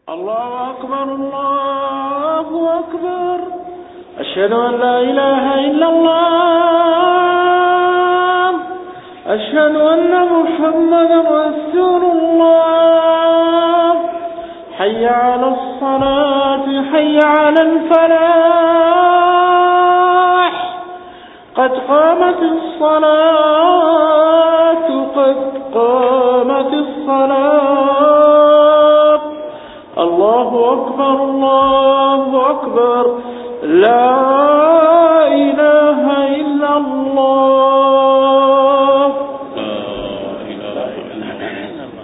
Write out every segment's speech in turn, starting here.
الله أكبر الله أكبر. أشهد أن لا إله إلا الله. أشهد أن محمدا رسول الله. حي على الصلاة حي على الفلاح. قد قامت الصلاة قد قامت الصلاة. الله أكبر الله أكبر. لا إله إلا الله. لا إله إلا الله.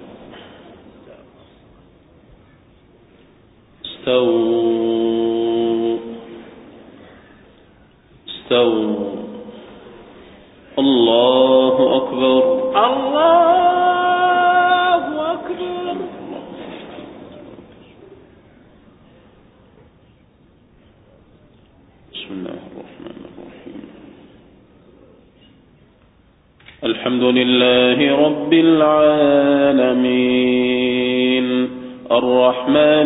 استووا استووا. الله أكبر الله أكبر. بسم الله الرحمن الرحيم. الحمد لله رب العالمين الرحمن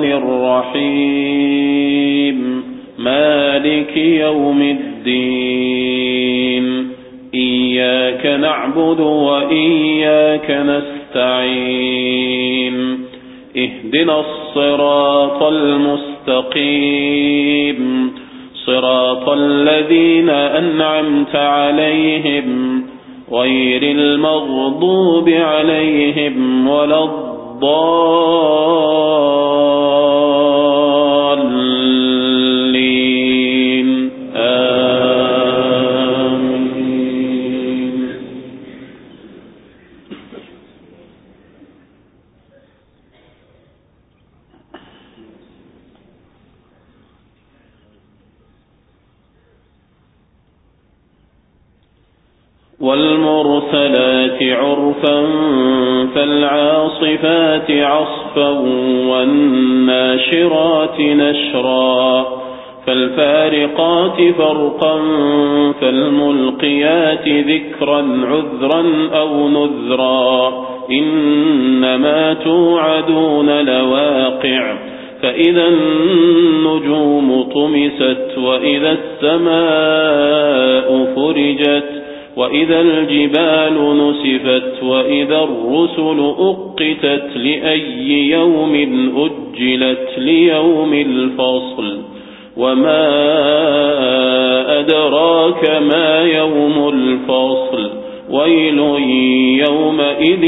الرحيم مالك يوم الدين. إياك نعبد وإياك نستعين. اهدنا الصراط المستقيم صراط الذين أنعمت عليهم غير المغضوب عليهم ولا الضالين. آمين. والمرسلات عرفا فالعاصفات عصفا والناشرات نشرا فالفارقات فرقا فالملقيات ذكرا عذرا أو نذرا. إنما توعدون لواقع. فإذا النجوم طمست وإذا السماء فرجت وإذا الجبال نسفت وإذا الرسل أقتت لأي يوم أجلت ليوم الفصل. وما أدراك ما يوم الفصل. ويل يومئذ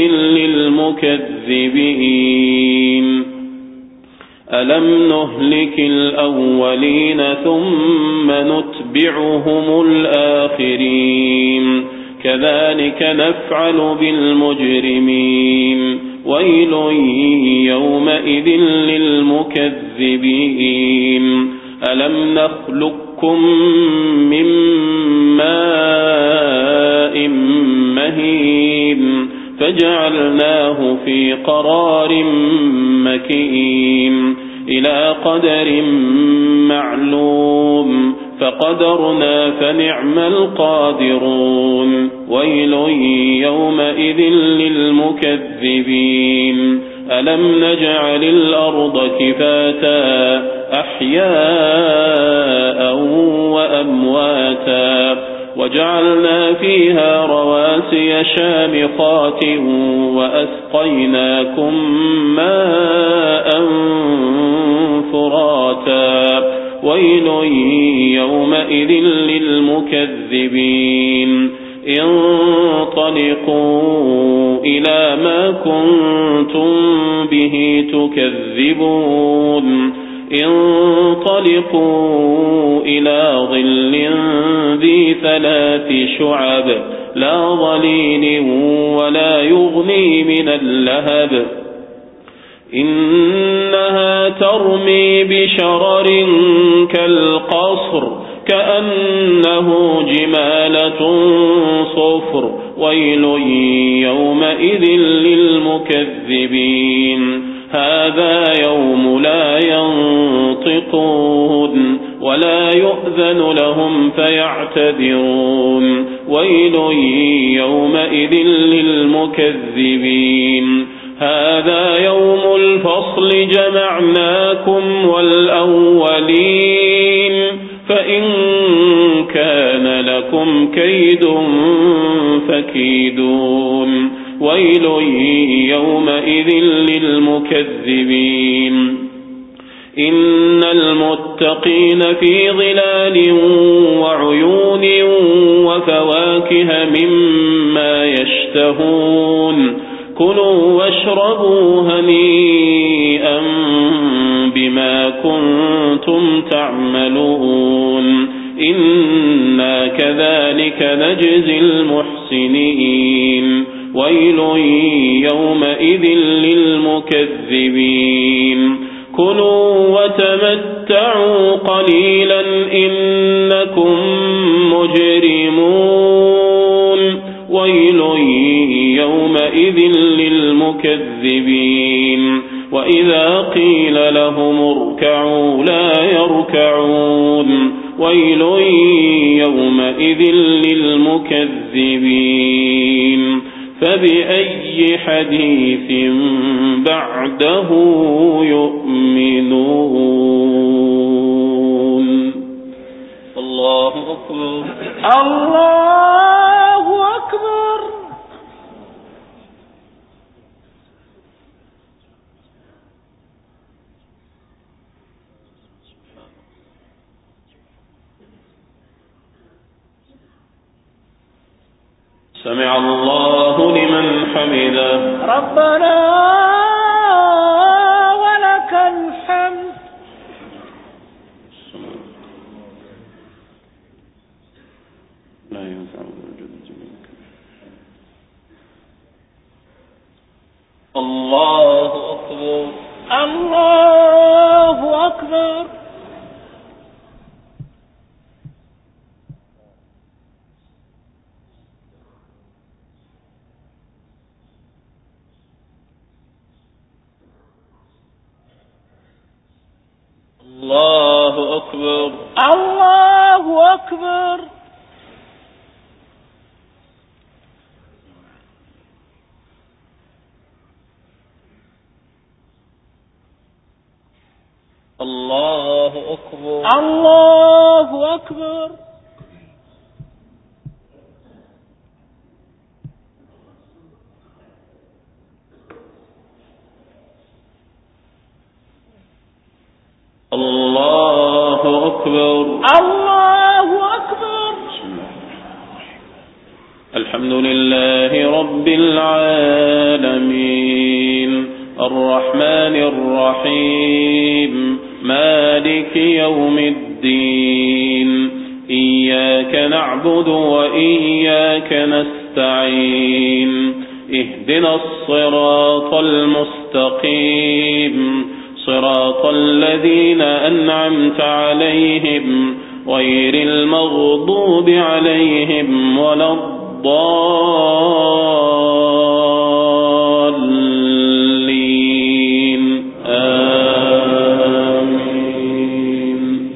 للمكذبين. ألم نهلك الأولين ثم نتبعهم الآخرين كذلك نفعل بالمجرمين. ويل يومئذ للمكذبين. ألم نخلقكم من ماء مهين فجعلناه في قرار مكين إلى قدر معلوم فقدرنا فنعم القادرون. ويل يومئذ للمكذبين. ألم نجعل الأرض كفاتا أحياء وأمواتا وجعلنا فيها رواسي شامخات وأسقيناكم ماء فراتا. ويل يومئذ للمكذبين. انطلقوا إلى ما كنتم به تكذبون. انطلقوا إلى ظل ذي 3 شعب لا ظليل ولا يغني من اللهب. إنها ترمي بشرر كالقصر كأنه جمالة صفر. ويل يومئذ للمكذبين. هذا يوم لا ينطقون ولا يؤذن لهم فيعتذرون. ويل يومئذ للمكذبين. هذا يوم الفصل الفصل جمعناكم والأولين فإن كان لكم كيد فكيدون ويل يومئذ للمكذبين إن المتقين في ظلال وعيون وفواكه مما يشتهون كلوا واشربوا هنيئا بما كنتم تعملون إنا كذلك نجزي المحسنين ويل يومئذ للمكذبين كلوا وتمتعوا قليلا إنكم مجرمون ويل يومئذ للمكذبين وإذا قيل لهم اركعوا لا يركعون ويل يومئذ للمكذبين فبأي حديث بعده يؤمنون الله أكبر الله أكبر سمع الله لمن حمده ربنا ولك الحمد لا ينفع الوجود منك الله أكبر الله أكبر الله أكبر الله أكبر الله أكبر الله أكبر الله أكبر الله أكبر الحمد لله رب العالمين الرحمن الرحيم مالك يوم الدين إياك نعبد وإياك نستعين اهدنا الصراط المستقيم صراط الذين أنعمت عليهم غير المغضوب عليهم ولا الضالين آمين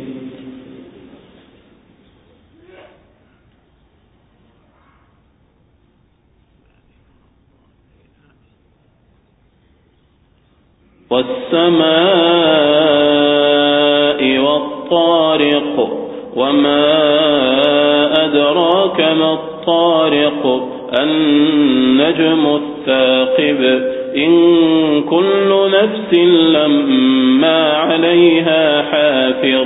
والسماء والطارق وما أدراك ما الطارق النجم الثاقب إن كل نفس لما عليها حافظ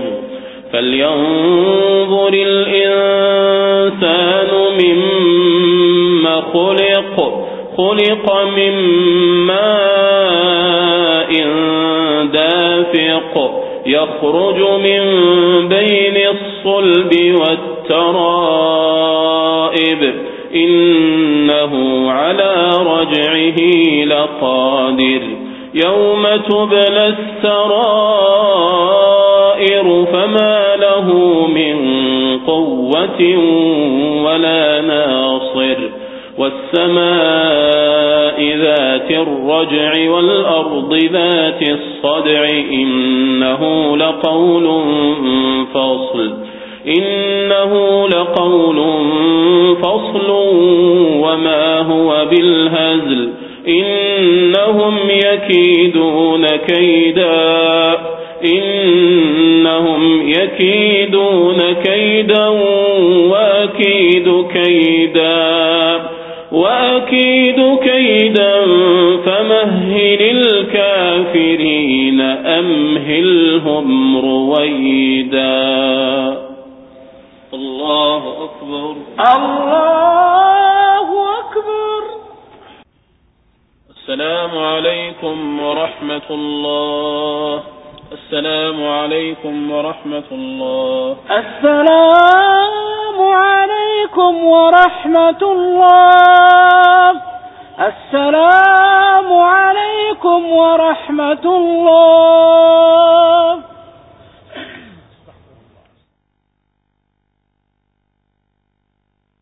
فلينظر الإنسان مما خلق من ماء دافق يخرج من بين الصلب والترائب إنه على رجعه لقادر يوم تبلى السرائر فما له من قوة ولا ناصر والسماء ذات الرجع والأرض ذات الصدع إنه لقول فصل وما هو بالهزل إنهم يكيدون كيدا إنهم يكيدون كيدا وأكيد كيدا فمهل الكافرين أمهلهم رويدا. الله أكبر. الله أكبر. السلام عليكم ورحمة الله. السلام عليكم ورحمة الله. السلام عليكم ورحمة الله. السلام عليكم ورحمة الله.